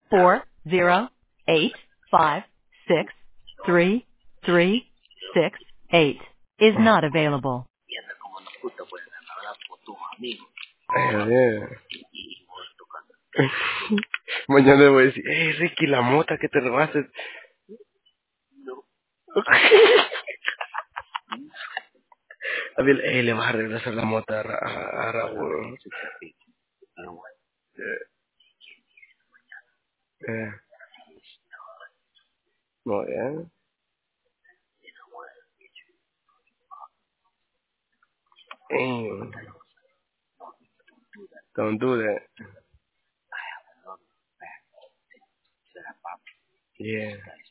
408563368 is not available. Mañana le voy a decir, Ricky, la mota que te robaste. A ver, le vas a regresar la mota a Raúl. No, yeah. Don't do that. Yeah.